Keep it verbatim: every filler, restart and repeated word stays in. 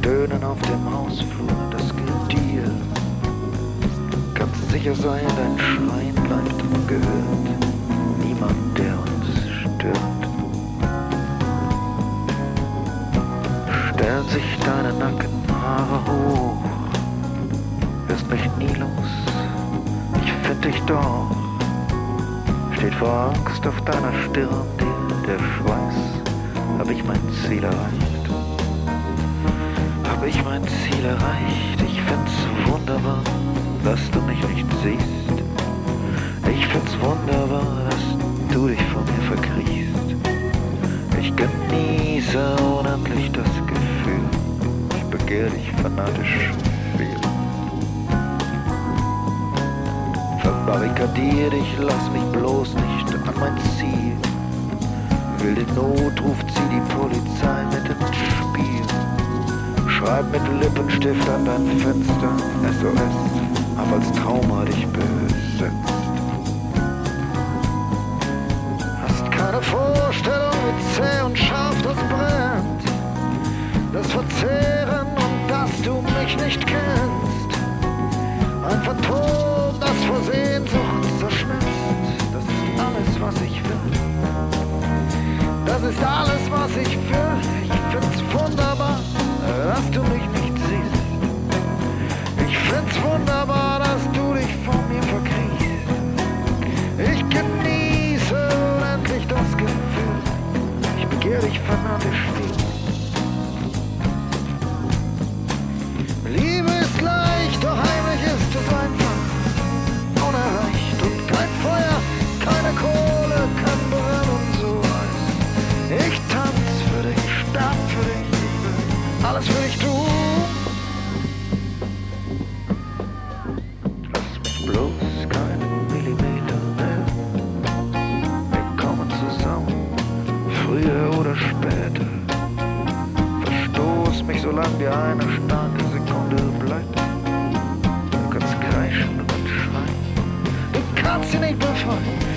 Stöhnen auf dem Hausflur, das gilt dir. Kannst sicher sein, dein Schreien bleibt ungehört. Niemand, der uns stört. Stellen sich deine nackten Haare hoch. Wirst mich nie los, ich find dich doch. Steht vor Angst auf deiner Stirn dir der Schweiß. Hab ich mein Ziel erreicht? Hab ich mein Ziel erreicht? Ich find's wunderbar, dass du mich nicht siehst. Ich find's wunderbar, dass du dich vor mir verkriechst. Ich genieße unendlich das Gefühl. Ich begehr dich fanatisch viel. Verbarrikadier dich, lass mich bloß nicht an mein Ziel. Will den Notruf, zieh die Polizei mit ins Spiel. Schreib mit Lippenstift an dein Fenster S O S, hab als Trauma dich besetzt. Hast keine Vorstellung, wie zäh und scharf das brennt. Das Verzehren und dass du mich nicht kennst. Ein Phantom, das vor Sehnsucht zerschmelzt. Das ist alles, was ich will. Das ist alles, was ich will. Ich find's wunderbar, dass du mich nicht siehst. Ich find's wunderbar, dass du dich von mir verkriechst. Ich genieße unendlich das Gefühl. Ich begehr dich fanatisch viel. Liebe ist leicht, doch heimlich ist es einfach unerreicht. Und kein Feuer, keine Kohle kann brennen so heiß. Ich tanz für dich, sterb für dich, ich will alles für dich tun. Lass mich bloß keinen Millimeter mehr. Wir kommen zusammen, früher oder später. Verstoß mich, solange dir eine starke Sekunde bleibt. Du kannst kreischen und schreien, du kannst sie nicht befreien.